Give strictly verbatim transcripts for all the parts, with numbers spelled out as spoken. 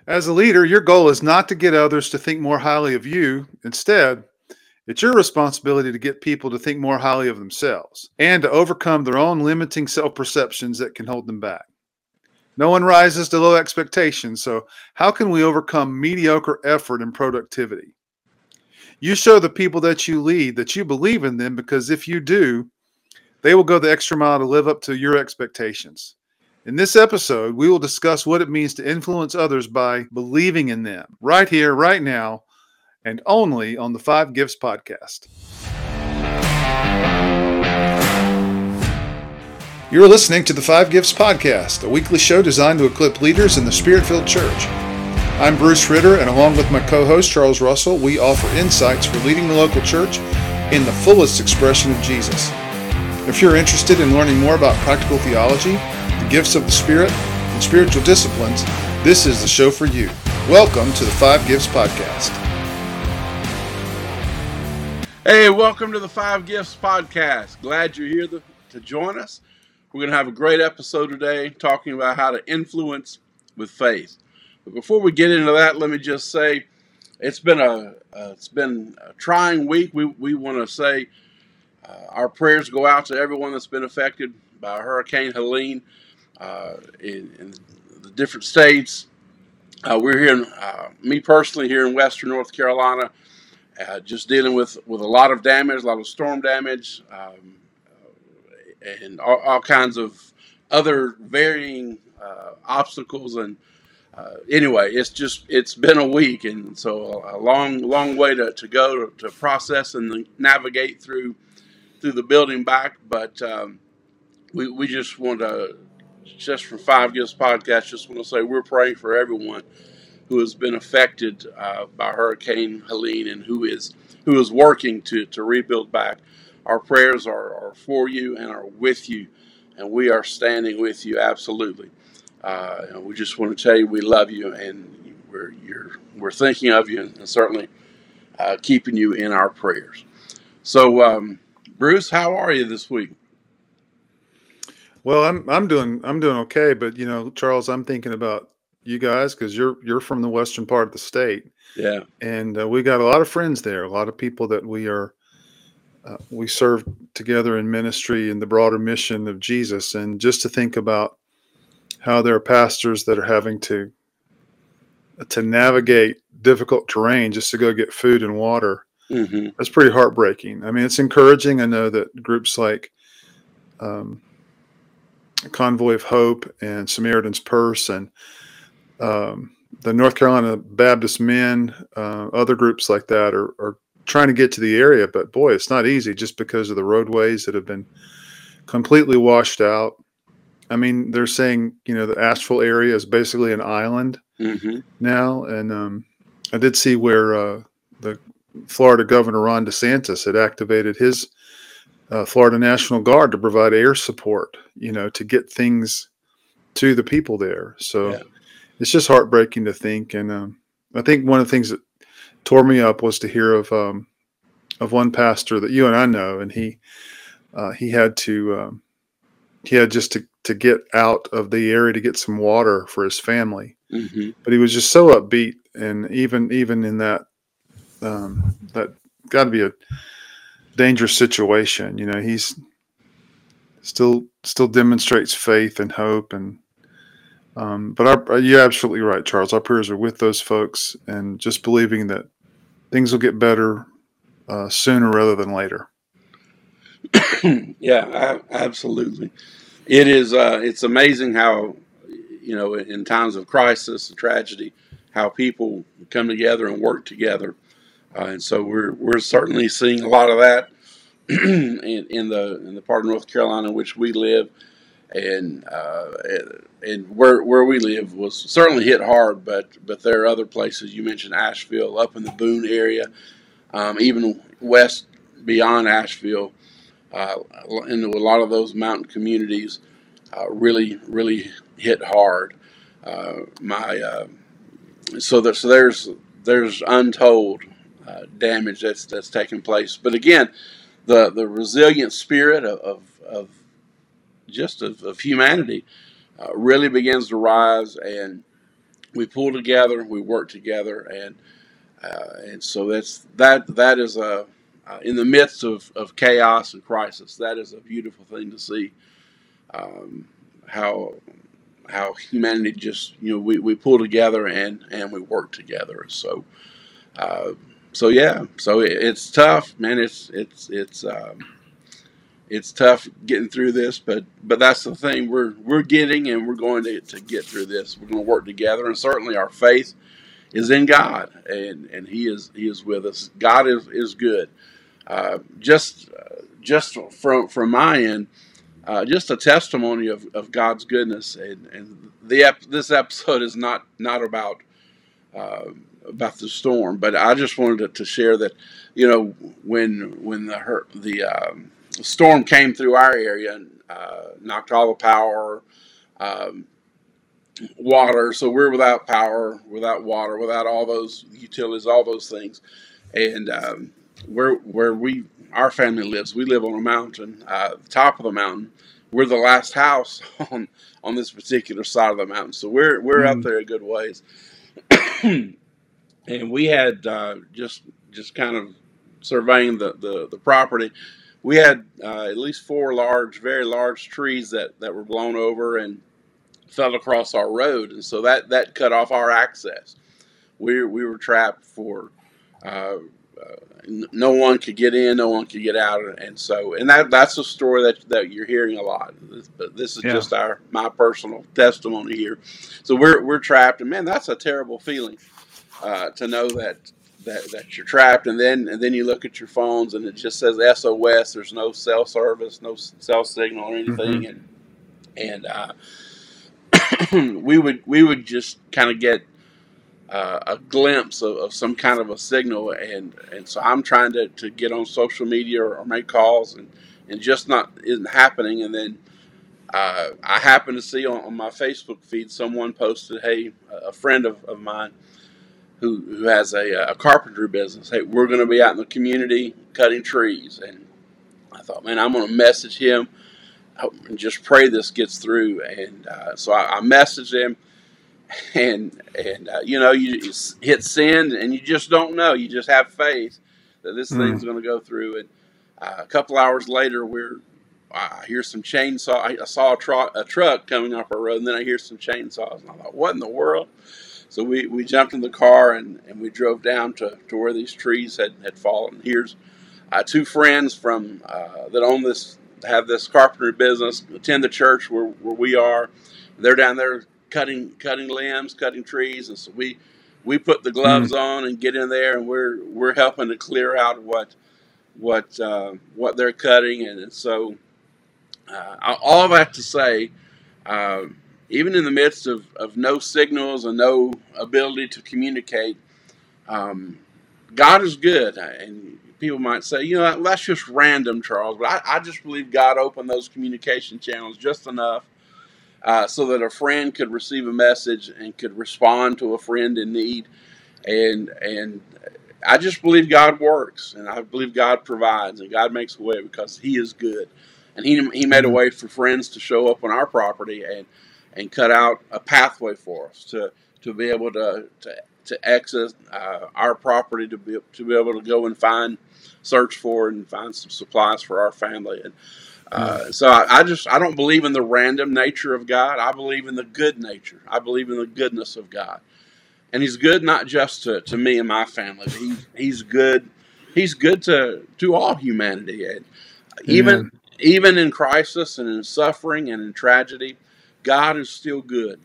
As a leader, your goal is not to get others to think more highly of you. Instead, it's your responsibility to get people to think more highly of themselves and to overcome their own limiting self-perceptions that can hold them back. No one rises to low expectations, so how can we overcome mediocre effort and productivity? You show the people that you lead that you believe in them, because if you do, they will go the extra mile to live up to your expectations. In this episode, we will discuss what it means to influence others by believing in them, right here, right now, and only on the Five Gifts podcast. You're listening to the Five Gifts podcast, a weekly show designed to equip leaders in the Spirit-filled church. I'm Bruce Ritter, and along with my co-host Charles Russell, we offer insights for leading the local church in the fullest expression of Jesus. If you're interested in learning more about practical theology, the gifts of the Spirit, and spiritual disciplines, this is the show for you. Welcome to the Five Gifts podcast. Hey, welcome to the Five Gifts podcast. Glad you're here to, to join us. We're going to have a great episode today talking about how to influence with faith. But before we get into that, let me just say it's been a uh, it's been a trying week. We we want to say uh, our prayers go out to everyone that's been affected by Hurricane Helene uh, in, in the different states. Uh, we're here, in, uh, me personally, here in Western North Carolina, uh, just dealing with, with a lot of damage, a lot of storm damage, um, and all, all kinds of other varying uh, obstacles. And uh, anyway, it's just it's been a week, and so a long long way to, to go to, to process and navigate through through the building back. But um, we we just want to, just for Five Gifts podcast, just want to say we're praying for everyone who has been affected uh, by Hurricane Helene and who is who is working to to rebuild back. Our prayers are, are for you and are with you, and we are standing with you absolutely. Uh, and we just want to tell you we love you, and we're you're, we're thinking of you, and certainly uh, keeping you in our prayers. So, um, Bruce, how are you this week? Well, I'm I'm doing I'm doing okay, but you know, Charles, I'm thinking about you guys because you're you're from the western part of the state, Yeah, and uh, we got a lot of friends there, a lot of people that we are. Uh, we serve together in ministry in the broader mission of Jesus, and just to think about how there are pastors that are having to to navigate difficult terrain just to go get food and water, mm-hmm. that's pretty heartbreaking. I mean, it's encouraging. I know that groups like um, Convoy of Hope and Samaritan's Purse and um, the North Carolina Baptist Men, uh, other groups like that are, are trying to get to the area, but boy, it's not easy just because of the roadways that have been completely washed out. I mean, they're saying, you know, the Asheville area is basically an island Mm-hmm. now. And um, I did see where uh, the Florida Governor Ron DeSantis had activated his uh, Florida National Guard to provide air support, you know, to get things to the people there. So Yeah. it's just heartbreaking to think. And um, I think one of the things that tore me up was to hear of um, of one pastor that you and I know, and he uh, he had to um, he had just to, to get out of the area to get some water for his family, Mm-hmm. but he was just so upbeat, and even even in that um, that got to be a dangerous situation. You know, he's still still demonstrates faith and hope, and um, but our, you're absolutely right, Charles. Our prayers are with those folks, and just believing that things will get better uh, sooner rather than later. Yeah, absolutely. It is. Uh, it's amazing how, you know, in times of crisis and tragedy, how people come together and work together. Uh, and so we're we're certainly seeing a lot of that in, in the in the part of North Carolina in which we live, and uh, and where where we live was certainly hit hard. But but there are other places. You mentioned Asheville, up in the Boone area, um, even west beyond Asheville. Uh, into a lot of those mountain communities, uh, really, really hit hard. Uh, my uh, so that so there's there's untold uh, damage that's that's taken place. But again, the the resilient spirit of of, of just of, of humanity uh, really begins to rise, and we pull together, we work together, and uh, and so that's that that is a uh, in the midst of, of chaos and crisis, that is a beautiful thing to see. Um, how how humanity just you know we, we pull together and, and we work together. So uh, so yeah, so it, it's tough, man. It's it's it's um, it's tough getting through this, but but that's the thing we're we're getting, and we're going to, to get through this. We're going to work together, and certainly our faith is in God, and, and He is He is with us. God is is good. Uh, just uh, just from from my end, uh, just a testimony of, of God's goodness, and and the ep- this episode is not not about uh, about the storm, but I just wanted to, to share that, you know, when when the hurt, the um, storm came through our area and uh, knocked all the power. Um, water, so we're without power, without water, without all those utilities, all those things. And um, where where we our family lives, we live on a mountain, uh, the top of the mountain. We're the last house on on this particular side of the mountain, so we're we're up Mm. there a good ways. And we had uh, just just kind of surveying the, the, the property. We had uh, at least four large, very large trees that, that were blown over and fell across our road, and so that, that cut off our access. We we were trapped for uh, uh, no one could get in, no one could get out, and so and that that's a story that that you're hearing a lot. But this is Yeah. just our my personal testimony here. So we're we're trapped, and man, that's a terrible feeling uh, to know that. That, that you're trapped, and then and then you look at your phones and it just says S O S. There's no cell service, no cell signal or anything, Mhm. and and uh, we would we would just kind of get uh, a glimpse of, of some kind of a signal, and and so I'm trying to, to get on social media or, or make calls, and and just not isn't happening. And then uh, I happen to see on, on my Facebook feed someone posted, hey, a friend of, of mine who who has a, a carpentry business, hey, we're going to be out in the community cutting trees. And I thought, man, I'm going to message him and just pray this gets through. And uh, so I, I messaged him, and and uh, you know, you, you hit send, and you just don't know. You just have faith that this Mm. thing's going to go through. And uh, a couple hours later, we're I hear some chainsaw. I, I saw a, tro- a truck coming up our road, and then I hear some chainsaws, and I thought, what in the world? So we, we jumped in the car, and, and we drove down to, to where these trees had, had fallen. Here's uh, two friends from uh, that own this have this carpentry business, attend the church where, where we are. They're down there cutting cutting limbs, cutting trees, and so we we put the Mm. gloves on and get in there, and we're we're helping to clear out what what uh, what they're cutting. And so uh, all that to say, uh, even in the midst of, of no signals and no ability to communicate, um, God is good. And people might say, you know, well, that's just random, Charles. But I, I just believe God opened those communication channels just enough uh, so that a friend could receive a message and could respond to a friend in need. And and I just believe God works, and I believe God provides, and God makes a way because He is good. And He He made a Amen. way for friends to show up on our property and and cut out a pathway for us to to be able to to, to exit uh, our property, to be to be able to go and find, search for, and find some supplies for our family. And Yeah. uh, so I, I just I don't believe in the random nature of God. I believe in the good nature. I believe in the goodness of God. And He's good not just to, to me and my family, but he, he's good. He's good to, to all humanity. And even Amen. even in crisis and in suffering and in tragedy, God is still good.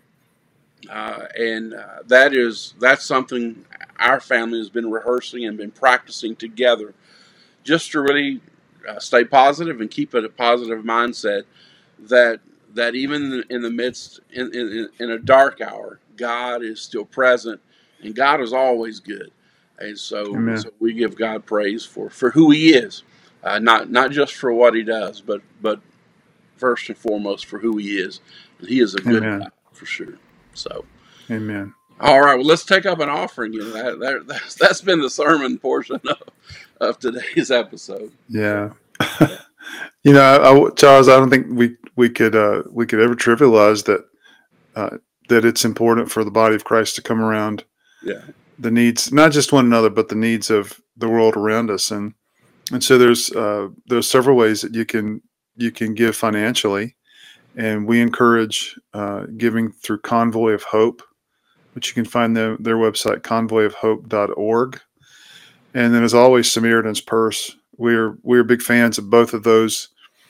Uh, and uh, that is that's something our family has been rehearsing and been practicing together, just to really uh, stay positive and keep it a positive mindset. That that even in the midst in, in in a dark hour, God is still present, and God is always good. And so, Amen. so we give God praise for, for who He is, uh, not not just for what He does, but but first and foremost for who He is. And He is a good Amen. God for sure. So, Amen. all right, well, let's take up an offering. You know, that, that, that's, that's been the sermon portion of, of today's episode. Yeah. Yeah. You know, I, I- Charles, I don't think we we could uh, we could ever trivialize that uh, that it's important for the body of Christ to come around Yeah. the needs, not just one another, but the needs of the world around us. And and so there's uh, there's several ways that you can you can give financially, and we encourage uh, giving through Convoy of Hope, which you can find their their website convoy of hope dot org. And then, as always, Samaritan's Purse. We're we're big fans of both of those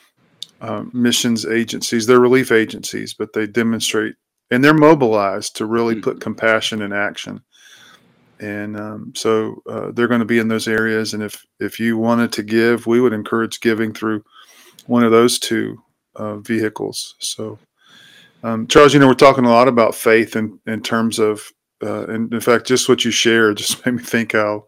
uh, missions agencies. They're relief agencies, but they demonstrate and they're mobilized to really Mhm. put compassion in action. And um, so uh, they're going to be in those areas. And if if you wanted to give, we would encourage giving through one of those two uh, vehicles. So, um, Charles, you know, we're talking a lot about faith in, in terms of, uh, and in fact, just what you shared just made me think how,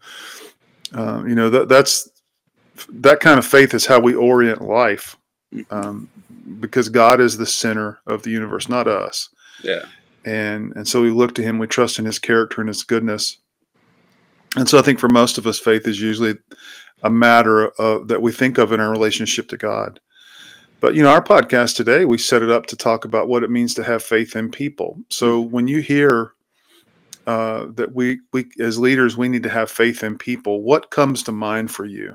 uh, you know, that that's that kind of faith is how we orient life, um, because God is the center of the universe, not us. Yeah. And and so we look to Him, we trust in His character and His goodness. And so I think for most of us, faith is usually a matter of, that we think of in our relationship to God. But, you know, our podcast today, we set it up to talk about what it means to have faith in people. So when you hear uh, that we, we, as leaders, we need to have faith in people, what comes to mind for you?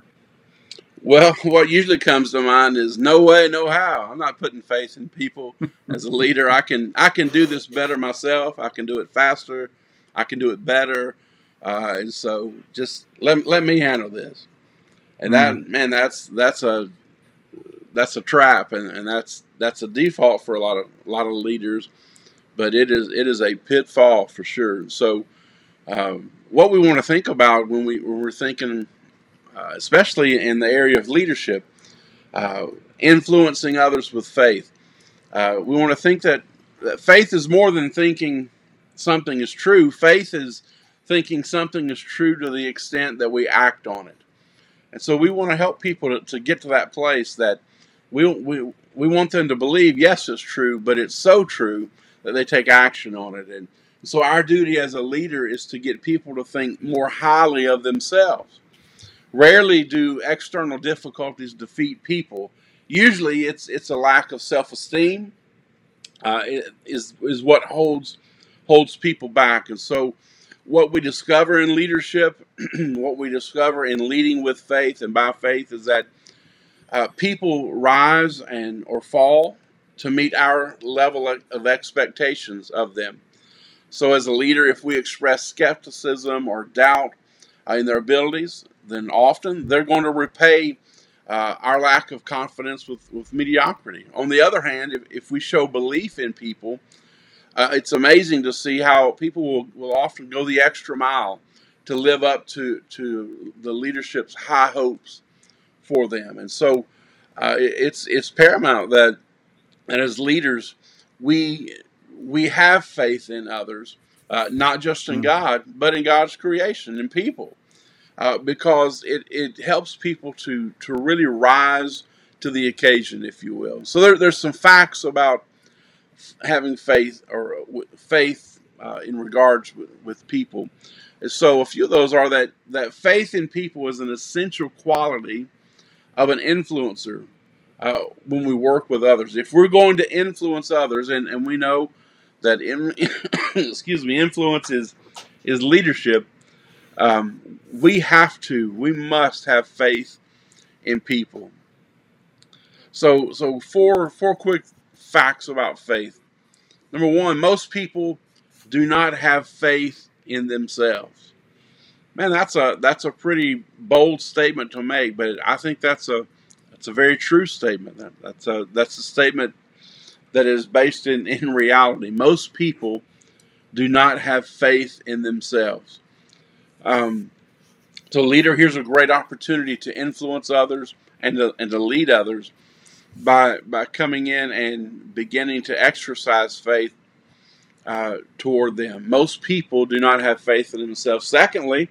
Well, what usually comes to mind is no way, no how. I'm not putting faith in people as a leader. I can I can do this better myself. I can do it faster. I can do it better. Uh, and so just let let me handle this. And that Mm. man, that's that's a that's a trap, and, and that's that's a default for a lot of a lot of leaders. But it is it is a pitfall for sure. So um, what we want to think about when we when we're thinking, uh, especially in the area of leadership, uh, influencing others with faith. Uh, we want to think that, that faith is more than thinking something is true. Faith is thinking something is true to the extent that we act on it. And so we want to help people to, to get to that place that we, we, we want them to believe, yes, it's true, but it's so true that they take action on it. And so our duty as a leader is to get people to think more highly of themselves. Rarely do external difficulties defeat people. Usually it's it's a lack of self-esteem uh, is is what holds holds people back. And so what we discover in leadership, what we discover in leading with faith and by faith, is that uh, people rise and or fall to meet our level of expectations of them. So as a leader, if we express skepticism or doubt uh, in their abilities, then often they're going to repay uh, our lack of confidence with, with mediocrity. On the other hand, if, if we show belief in people, uh, it's amazing to see how people will, will often go the extra mile to live up to, to the leadership's high hopes for them. And so uh, it, it's it's paramount that, that as leaders, we we have faith in others, uh, not just in Mm. God, but in God's creation and people. Uh, because it, it helps people to, to really rise to the occasion, if you will. So there, there's some facts about having faith or faith uh, in regards with, with people. And so a few of those are that, that faith in people is an essential quality of an influencer uh, when we work with others. If we're going to influence others, and, and we know that in, excuse me, influence is is leadership. Um, we have to, we must have faith in people. So, so four, four quick facts about faith. Number one, most people do not have faith in themselves. Man, that's a that's a pretty bold statement to make, but I think that's a that's a very true statement. That, that's a that's a statement that is based in, in reality. Most people do not have faith in themselves. Um, So, leader, here's a great opportunity to influence others and to, and to lead others by by coming in and beginning to exercise faith uh, toward them. Most people do not have faith in themselves. Secondly,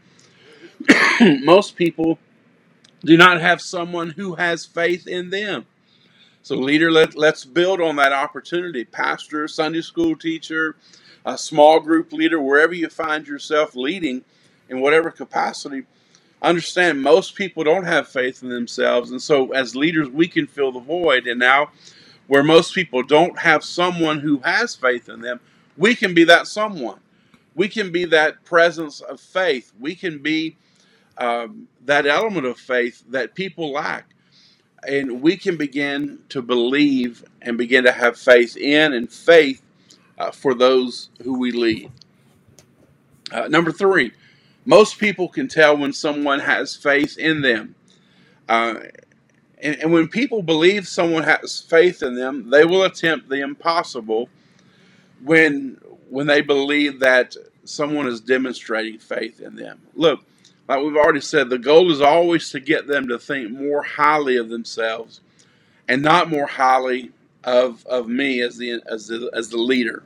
most people do not have someone who has faith in them. So, leader, let, let's build on that opportunity. Pastor, Sunday school teacher, a small group leader, wherever you find yourself leading in whatever capacity, understand most people don't have faith in themselves. And so as leaders, we can fill the void. And now where most people don't have someone who has faith in them, We can be that someone. We can be that presence of faith. We can be um, that element of faith that people lack. And we can begin to believe and begin to have faith in and faith uh, for those who we lead. Uh, number three, most people can tell when someone has faith in them. Uh, and, and when people believe someone has faith in them, they will attempt the impossible when when they believe that someone is demonstrating faith in them. Look, like we've already said, the goal is always to get them to think more highly of themselves and not more highly of of me as the as the as the leader.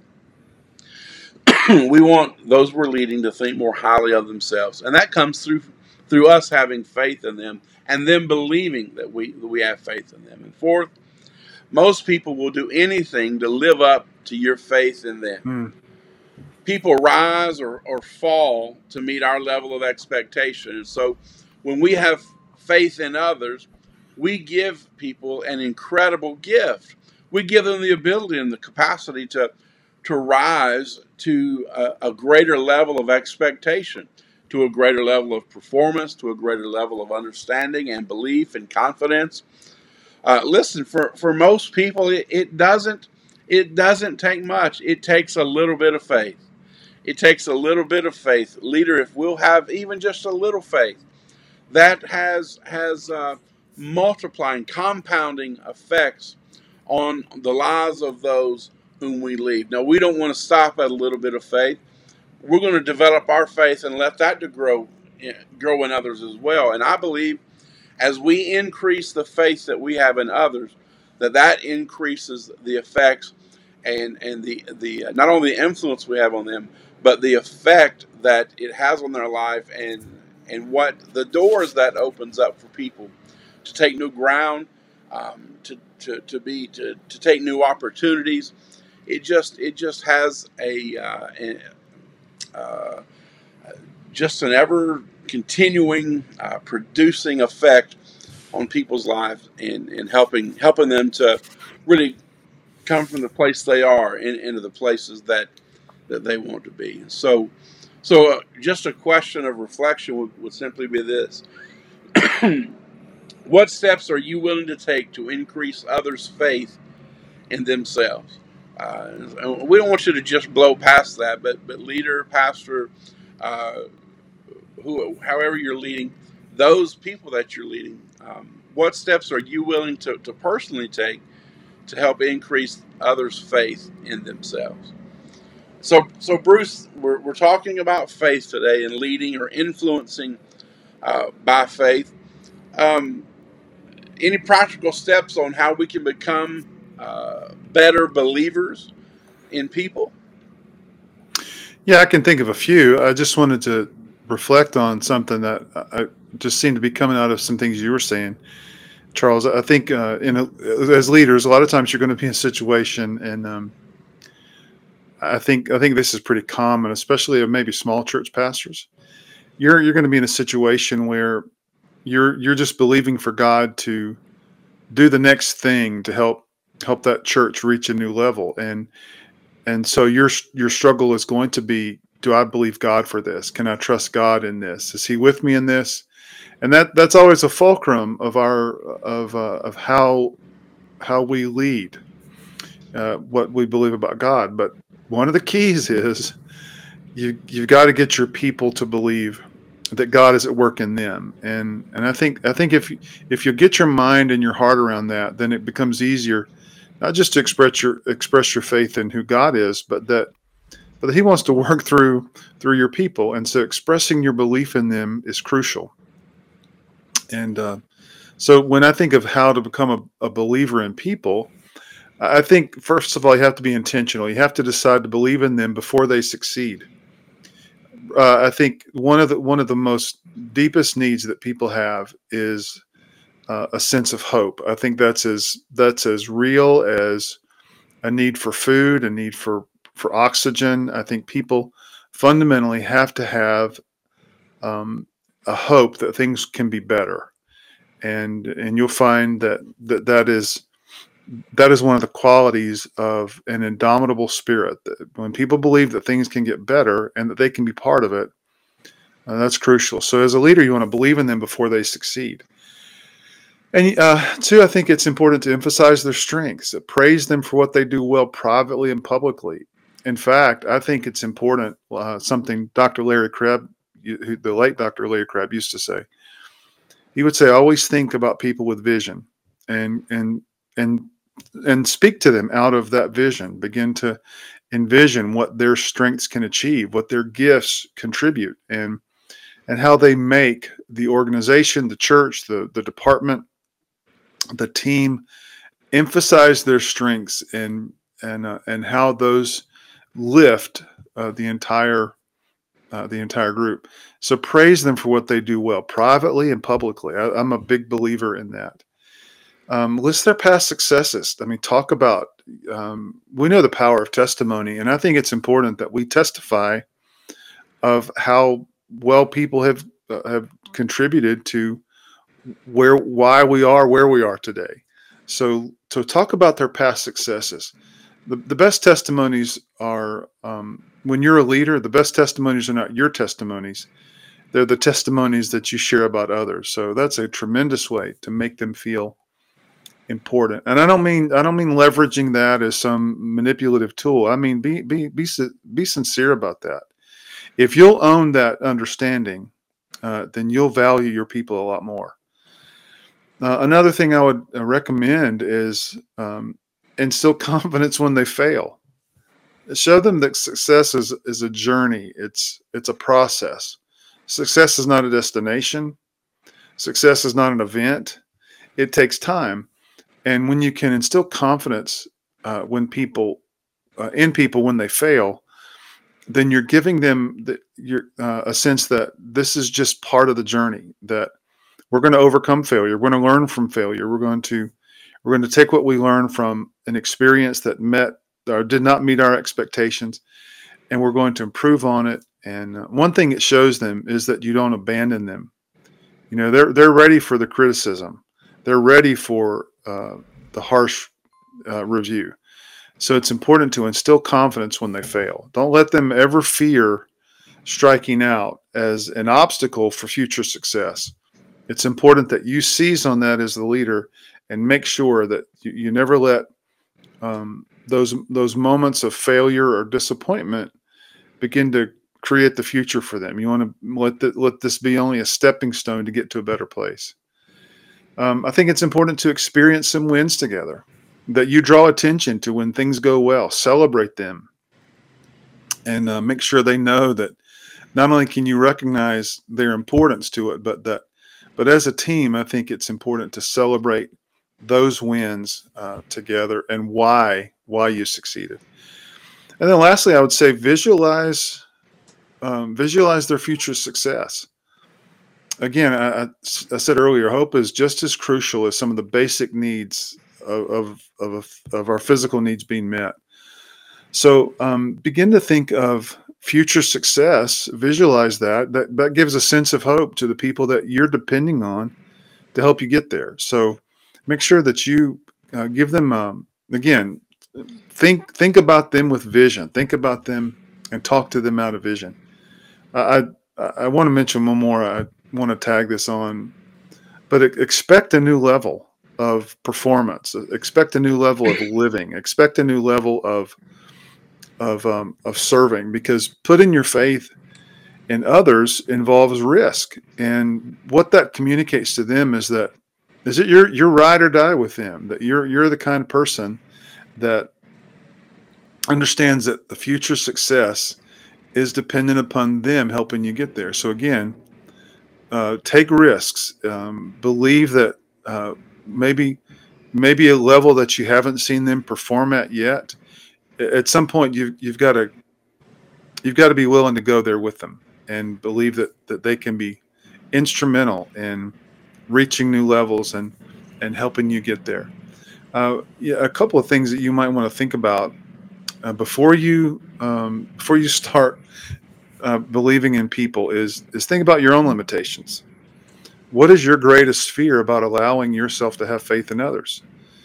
We want those we're leading to think more highly of themselves, and that comes through through us having faith in them and them believing that we that we have faith in them. And fourth, most people will do anything to live up to your faith in them. Hmm. People rise or, or fall to meet our level of expectation. And so when we have faith in others, we give people an incredible gift. We give them the ability and the capacity to, to rise to a, a greater level of expectation, to a greater level of performance, to a greater level of understanding and belief and confidence. Uh, listen, for, for most people, it, it doesn't it doesn't take much. It takes a little bit of faith. It takes a little bit of faith. Leader, if we'll have even just a little faith, that has has uh, multiplying, compounding effects on the lives of those whom we lead. Now, we don't want to stop at a little bit of faith. We're going to develop our faith and let that to grow, grow in others as well. And I believe as we increase the faith that we have in others, that that increases the effects and and the the uh, not only the influence we have on them, but the effect that it has on their life, and and what the doors that opens up for people to take new ground, um, to, to to be to, to take new opportunities. It just it just has a, uh, a uh, just an ever continuing uh, producing effect on people's lives, and, and helping helping them to really come from the place they are in, into the places that that they want to be. So, so uh, just a question of reflection would, would simply be this: what steps are you willing to take to increase others' faith in themselves? Uh, we don't want you to just blow past that, but but leader, pastor, uh, who, however you're leading, those people that you're leading, um, what steps are you willing to, to personally take to help increase others' faith in themselves? So, so Bruce, we're, we're talking about faith today and leading or influencing uh, by faith. Um, any practical steps on how we can become uh, better believers in people? Yeah, I can think of a few. I just wanted to reflect on something that I just seemed to be coming out of some things you were saying, Charles. I think uh, in a, as leaders, a lot of times you're going to be in a situation, and um, I think I think this is pretty common, especially of maybe small church pastors. You're you're going to be in a situation where you're you're just believing for God to do the next thing to help help that church reach a new level, and and so your your struggle is going to be: do I believe God for this? Can I trust God in this? Is He with me in this? And that that's always a fulcrum of our of uh, of how how we lead, uh, what we believe about God. But one of the keys is you you've got to get your people to believe that God is at work in them. And and I think I think if if you get your mind and your heart around that, then it becomes easier, not just to express your express your faith in who God is, but that but that He wants to work through through your people. And so expressing your belief in them is crucial. And uh, so when I think of how to become a, a believer in people, I think first of all you have to be intentional. You have to decide to believe in them before they succeed. Uh, I think one of the one of the most deepest needs that people have is uh, a sense of hope. I think that's as that's as real as a need for food, a need for for oxygen. I think people fundamentally have to have um, a hope that things can be better, and and you'll find that that that is that is one of the qualities of an indomitable spirit. That when people believe that things can get better and that they can be part of it, uh, that's crucial. So as a leader, you want to believe in them before they succeed. And uh, two, I think it's important to emphasize their strengths, uh, praise them for what they do well privately and publicly. In fact, I think it's important, uh, something Doctor Larry Crabb, you- who- the late Doctor Larry Crabb used to say. He would say, always think about people with vision and, and, and, and speak to them out of that vision. Begin to envision what their strengths can achieve, what their gifts contribute, and, and how they make the organization, the church, the, the department, the team emphasize their strengths and and uh, and how those lift uh, the entire uh, the entire group. So praise them for what they do well, privately and publicly. I, I'm a big believer in that. Um, list their past successes. I mean, talk about. Um, we know the power of testimony, and I think it's important that we testify of how well people have uh, have contributed to where why we are where we are today. So to talk about their past successes. The, the best testimonies are um, when you're a leader, the best testimonies are not your testimonies. They're the testimonies that you share about others. So that's a tremendous way to make them feel important. And I don't mean I don't mean leveraging that as some manipulative tool. I mean be be be be sincere about that. If you'll own that understanding, uh, then you'll value your people a lot more. Uh, another thing I would uh, recommend is um, instill confidence when they fail. Show them that success is, is a journey. It's it's a process. Success is not a destination. Success is not an event. It takes time. And when you can instill confidence uh, when people uh, in people when they fail, then you're giving them the, you're, uh, a sense that this is just part of the journey. That we're going to overcome failure. We're going to learn from failure. We're going to we're going to take what we learned from an experience that met or did not meet our expectations, and we're going to improve on it. And uh, one thing it shows them is that you don't abandon them. You know, they're they're ready for the criticism. They're ready for uh, the harsh uh, review. So it's important to instill confidence when they fail. Don't let them ever fear striking out as an obstacle for future success. It's important that you seize on that as the leader and make sure that you, you never let um, those those moments of failure or disappointment begin to create the future for them. You want to let the, let this be only a stepping stone to get to a better place. Um, I think it's important to experience some wins together, that you draw attention to when things go well, celebrate them, and uh, make sure they know that not only can you recognize their importance to it, but that But as a team, I think it's important to celebrate those wins uh, together and why why you succeeded. And then lastly, I would say visualize um, visualize their future success. Again, I, I I said earlier, hope is just as crucial as some of the basic needs of of of, of our physical needs being met. So um, begin to think of future success, visualize that. That that gives a sense of hope to the people that you're depending on to help you get there. So make sure that you uh, give them um, again. Think think about them with vision. Think about them and talk to them out of vision. I I, I want to mention one more. I want to tag this on, but e- expect a new level of performance. Expect a new level of living. Expect a new level of of um, of serving, because putting your faith in others involves risk, and what that communicates to them is that is it you're you're ride or die with them, that you're you're the kind of person that understands that the future success is dependent upon them helping you get there. So again, uh, take risks, um, believe that uh, maybe maybe a level that you haven't seen them perform at yet. At some point, you've you've got to you've got to be willing to go there with them and believe that that they can be instrumental in reaching new levels and and helping you get there. Uh, yeah, a couple of things that you might want to think about uh, before you um, before you start uh, believing in people is is think about your own limitations. What is your greatest fear about allowing yourself to have faith in others?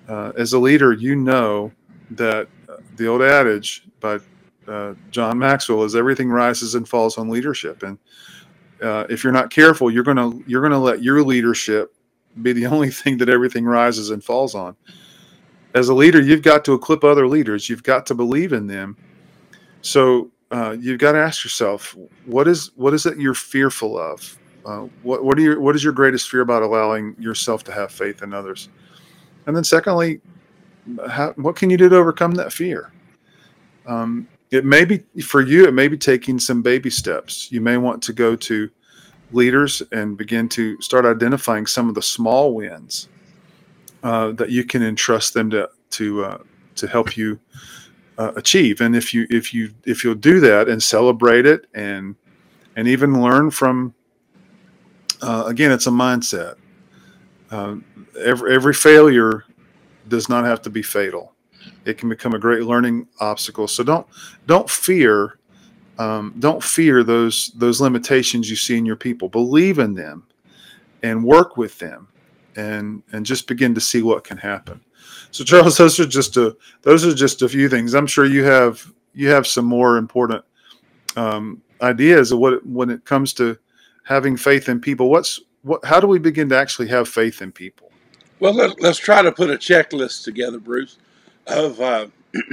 Uh, as a leader, you know that uh, the old adage by uh, John Maxwell is everything rises and falls on leadership. And uh, if you're not careful, you're gonna you're gonna let your leadership be the only thing that everything rises and falls on. As a leader, you've got to equip other leaders. You've got to believe in them. So uh, you've got to ask yourself, what is what is it you're fearful of? Uh, what what are your what is your greatest fear about allowing yourself to have faith in others? And then secondly, how, what can you do to overcome that fear? Um, it may be for you, it may be taking some baby steps. You may want to go to leaders and begin to start identifying some of the small wins uh, that you can entrust them to to uh, to help you uh, achieve. And if you if you if you'll do that and celebrate it and and even learn from, uh, again, it's a mindset. Uh, every every failure does not have to be fatal. It can become a great learning obstacle. So don't don't fear um, don't fear those those limitations you see in your people. Believe in them and work with them, and and just begin to see what can happen. So Charles, those are just a those are just a few things. I'm sure you have you have some more important um, ideas of what when it comes to having faith in people. What's what? How do we begin to actually have faith in people? Well, let, let's try to put a checklist together, Bruce, of uh,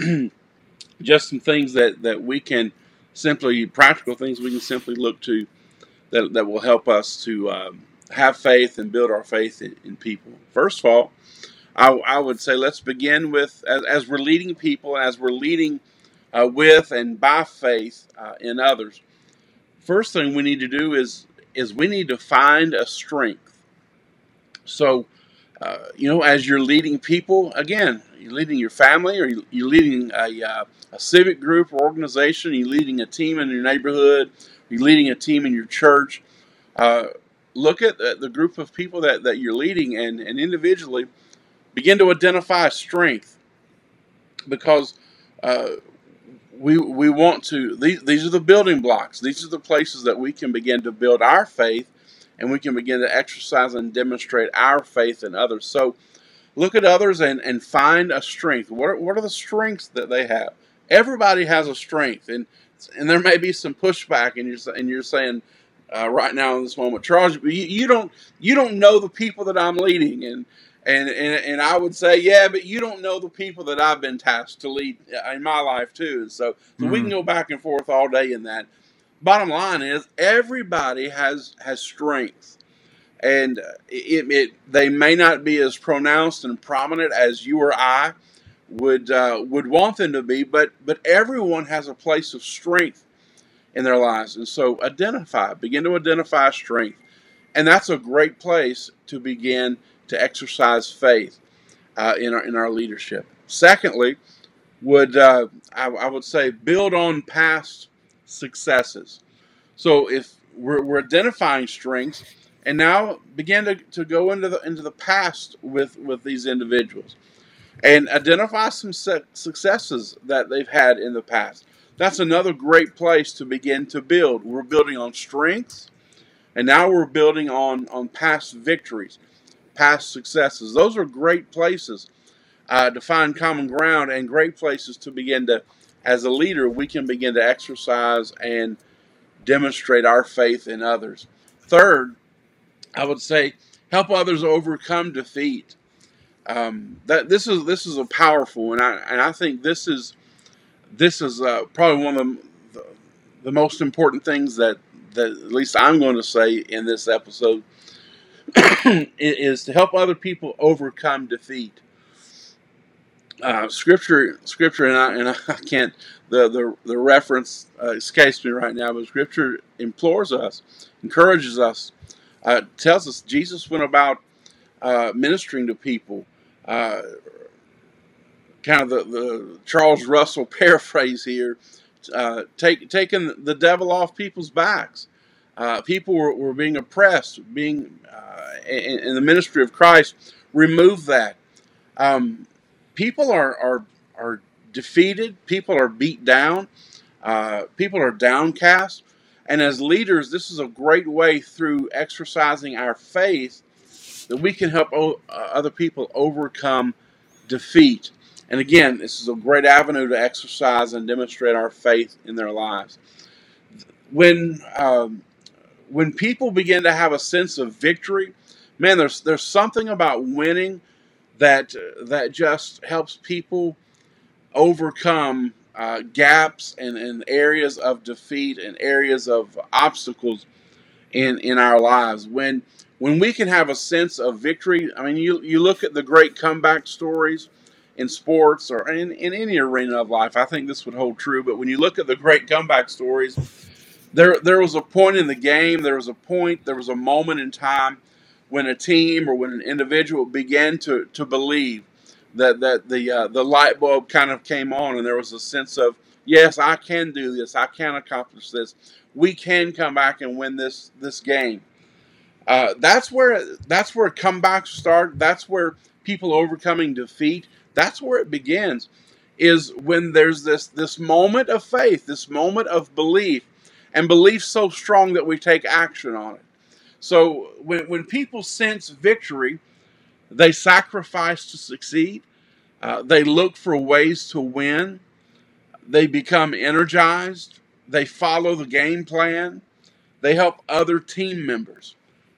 just some things that, that we can simply, practical things we can simply look to that, that will help us to um, have faith and build our faith in, in people. First of all, I, I would say let's begin with, as, as we're leading people, as we're leading uh, with and by faith uh, in others, first thing we need to do is, is we need to find a strength. So, Uh, you know, as you're leading people, again, you're leading your family, or you're leading a, uh, a civic group or organization, you're leading a team in your neighborhood, you're leading a team in your church. Uh, look at the, the group of people that, that you're leading and, and individually begin to identify strength, because uh, we we want to, these, these are the building blocks. These are the places that we can begin to build our faith, and we can begin to exercise and demonstrate our faith in others. So look at others and, and find a strength. What are, what are the strengths that they have? Everybody has a strength, and and there may be some pushback, and you're and you're saying uh, right now in this moment, Charles, you, you don't you don't know the people that I'm leading, and and and and I would say, yeah, but you don't know the people that I've been tasked to lead in my life too. And so so we can Mm, go back and forth all day in that. Bottom line is, everybody has has strengths, and it, it they may not be as pronounced and prominent as you or I would uh, would want them to be, but but everyone has a place of strength in their lives, and so identify, begin to identify strength, and that's a great place to begin to exercise faith uh, in our in our leadership. Secondly, would uh, I, I would say build on past successes. So if we're, we're identifying strengths, and now begin to, to go into the into the past with, with these individuals, and identify some se- successes that they've had in the past. That's another great place to begin to build. We're building on strengths, and now we're building on, on past victories, past successes. Those are great places uh, to find common ground, and great places to begin to, as a leader, we can begin to exercise and demonstrate our faith in others. Third, I would say help others overcome defeat. Um, that this is this is a powerful, and I and I think this is this is uh, probably one of the, the the most important things that that at least I'm going to say in this episode is to help other people overcome defeat. Uh, scripture, scripture, and I, and I can't. The the the reference uh, escapes me right now, but Scripture implores us, encourages us, uh, tells us Jesus went about uh, ministering to people. Uh, kind of the, the Charles Russell paraphrase here, uh, take, taking the devil off people's backs. Uh, people were, were being oppressed, being uh, in, in the ministry of Christ. Remove that. Um, people are, are are defeated. People are beat down. Uh, people are downcast. And as leaders, this is a great way, through exercising our faith, that we can help o- uh, other people overcome defeat. And again, this is a great avenue to exercise and demonstrate our faith in their lives. When um, when people begin to have a sense of victory, man, there's there's something about winning that that just helps people overcome uh, gaps and, and areas of defeat and areas of obstacles in in our lives. When when we can have a sense of victory, I mean, you you look at the great comeback stories in sports or in, in any arena of life. I think this would hold true. But when you look at the great comeback stories, there there was a point in the game, there was a point, there was a moment in time when a team or when an individual began to to believe that that the uh, the light bulb kind of came on, and there was a sense of, yes, I can do this, I can accomplish this, we can come back and win this this game. Uh, that's where that's where comebacks start. That's where people overcoming defeat. That's where it begins. Is when there's this this moment of faith, this moment of belief, and belief so strong that we take action on it. So when when people sense victory, they sacrifice to succeed. Uh, they look for ways to win. They become energized. They follow the game plan. They help other team members.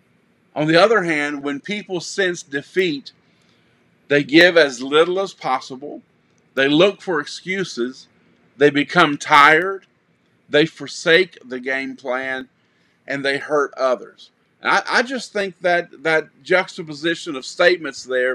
On the other hand, when people sense defeat, they give as little as possible. They look for excuses. They become tired. They forsake the game plan, and they hurt others. And I, I just think that that juxtaposition of statements there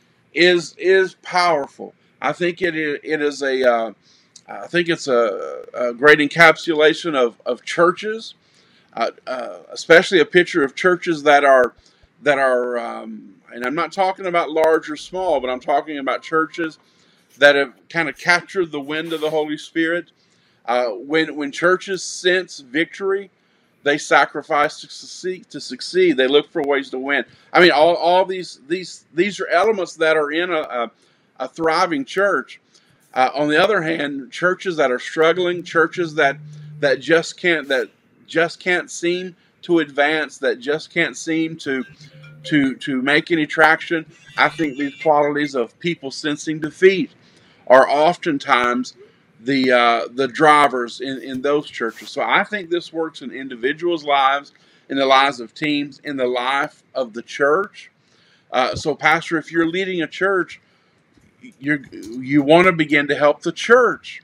is is powerful. I think it is, it is a uh, I think it's a, a great encapsulation of of churches, uh, uh, especially a picture of churches that are that are. Um, and I'm not talking about large or small, but I'm talking about churches that have kind of captured the wind of the Holy Spirit. Uh, when when churches sense victory, they sacrifice to succeed. To succeed, they look for ways to win. I mean, all, all these these these are elements that are in a a, a thriving church. Uh, on the other hand, churches that are struggling, churches that that just can't that just can't seem to advance, that just can't seem to to to make any traction. I think these qualities of people sensing defeat are oftentimes the uh, the drivers in, in those churches. So I think this works in individuals' lives, in the lives of teams, in the life of the church. Uh, so, Pastor, if you're leading a church, you you want to begin to help the church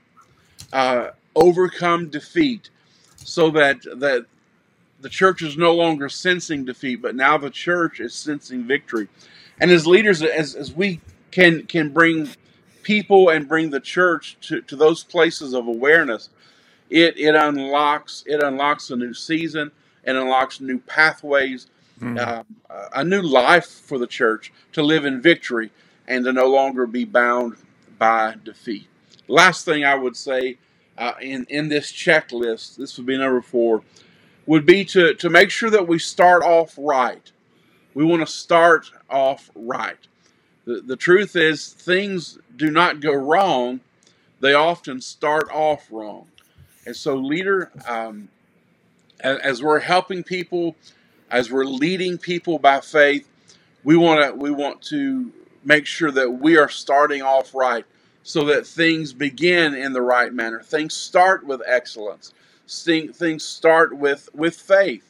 uh, overcome defeat, so that that the church is no longer sensing defeat, but now the church is sensing victory. And as leaders, as as we can can bring people and bring the church to, to those places of awareness, it it unlocks it unlocks a new season, it unlocks new pathways, Mm. uh, a new life for the church to live in victory and to no longer be bound by defeat. Last thing I would say uh, in in this checklist, this would be number four, would be to to make sure that we start off right. We want to start off right. The, the truth is, things do not go wrong. They often start off wrong. And so, leader, um, as, as we're helping people, as we're leading people by faith, we want to we want to make sure that we are starting off right, so that things begin in the right manner. Things start with excellence. Things start with with faith,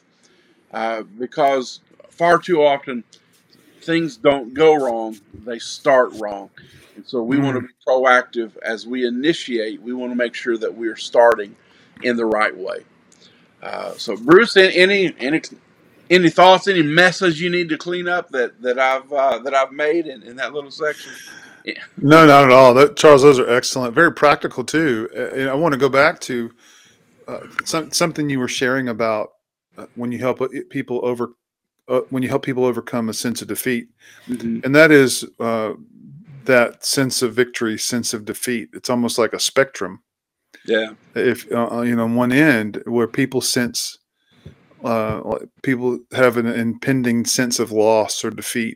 uh, because far too often things don't go wrong, they start wrong. And so we mm. want to be proactive as we initiate. We want to make sure that we're starting in the right way. Uh, so, Bruce, any any any thoughts, any message you need to clean up that that I've uh, that I've made in, in that little section? Yeah. No, not at all. That, Charles, those are excellent, very practical too. And I want to go back to uh, some, something you were sharing about uh, when you help people over. Uh, when you help people overcome a sense of defeat, mm-hmm. and that is uh, that sense of victory, sense of defeat. It's almost like a spectrum. Yeah. If uh, you know, on one end where people sense, uh, people have an impending sense of loss or defeat.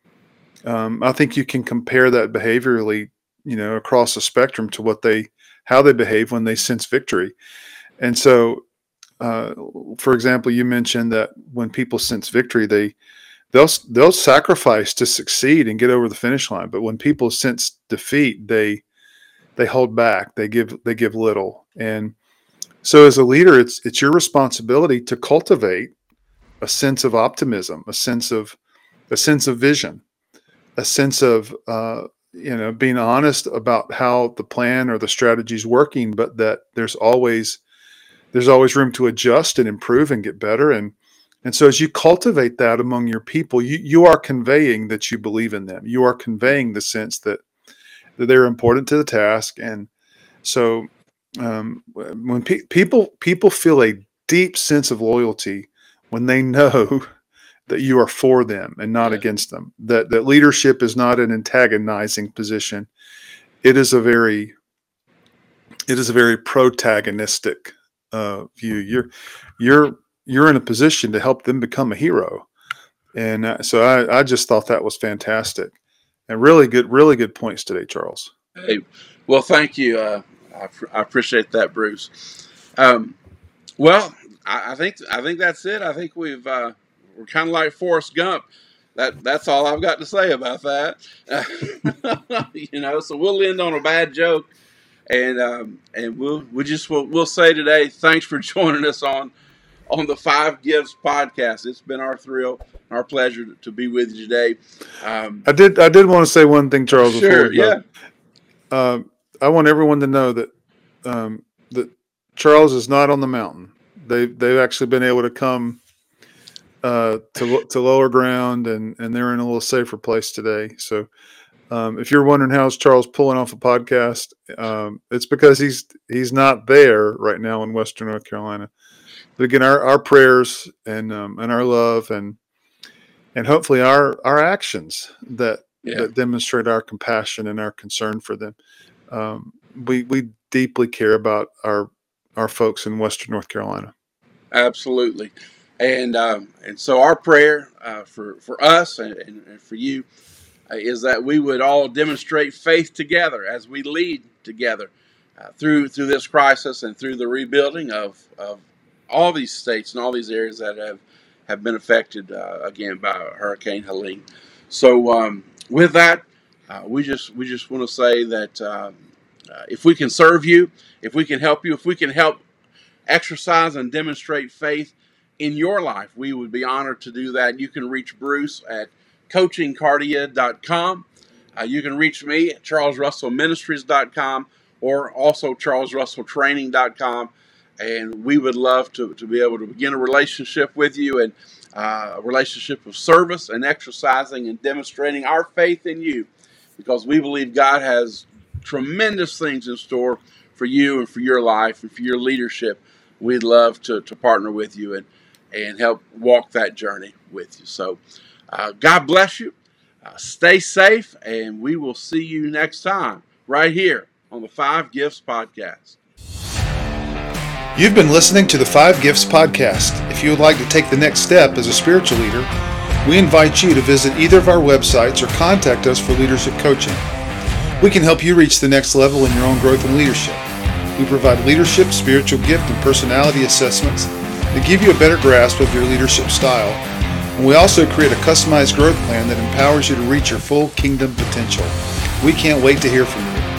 Um, I think you can compare that behaviorally, you know, across the spectrum to what they, how they behave when they sense victory, and so. Uh, for example, you mentioned that when people sense victory, they they'll they'll sacrifice to succeed and get over the finish line. But when people sense defeat, they they hold back. They give they give little. And so, as a leader, it's it's your responsibility to cultivate a sense of optimism, a sense of a sense of vision, a sense of uh, you know being honest about how the plan or the strategy is working, but that there's always there's always room to adjust and improve and get better. And and so, as you cultivate that among your people, you you are conveying that you believe in them. You are conveying the sense that that they're important to the task. And so, um, when pe- people people feel a deep sense of loyalty when they know that you are for them and not Yeah. against them, that, that leadership is not an antagonizing position. It is a very, it is a very protagonistic uh, view. You're, you're, you're in a position to help them become a hero. And uh, so I, I just thought that was fantastic and really good, really good points today, Charles. Hey, well, thank you. Uh, I, I appreciate that, Bruce. Um, well, I, I think I think that's it. I think we've uh, we're kind of like Forrest Gump. That that's all I've got to say about that. you know, so we'll end on a bad joke, and um, and we'll we just we'll, we'll say today, thanks for joining us on on the Five Gifts podcast. It's been our thrill, our pleasure to be with you today. Um, I did I did want to say one thing, Charles. sure, before we go. yeah. Um, I want everyone to know that um, that Charles is not on the mountain. They they've actually been able to come uh, to to lower ground, and, and they're in a little safer place today. So, um, if you're wondering how's Charles pulling off a podcast, um, it's because he's he's not there right now in Western North Carolina. But again, our, our prayers and um, and our love and and hopefully our our actions that. Yeah. that demonstrate our compassion and our concern for them. Um, we we deeply care about our our folks in Western North Carolina. Absolutely, and um, and so our prayer uh, for for us and, and, and for you uh, is that we would all demonstrate faith together as we lead together uh, through through this crisis and through the rebuilding of of all these states and all these areas that have have been affected uh, again by Hurricane Helene. So. Um, With that, uh, we just we just want to say that uh, uh, if we can serve you, if we can help you, if we can help exercise and demonstrate faith in your life, we would be honored to do that. You can reach Bruce at coaching cardia dot com. Uh, you can reach me at charles russell ministries dot com or also charles russell training dot com. And we would love to, to be able to begin a relationship with you and uh, a relationship of service and exercising and demonstrating our faith in you, because we believe God has tremendous things in store for you and for your life and for your leadership. We'd love to, to partner with you and, and help walk that journey with you. So uh, God bless you. Uh, stay safe, and we will see you next time right here on the Five Gifts Podcast. You've been listening to the Five Gifts Podcast. If you would like to take the next step as a spiritual leader, we invite you to visit either of our websites or contact us for leadership coaching. We can help you reach the next level in your own growth and leadership. We provide leadership, spiritual gift, and personality assessments that give you a better grasp of your leadership style. And we also create a customized growth plan that empowers you to reach your full kingdom potential. We can't wait to hear from you.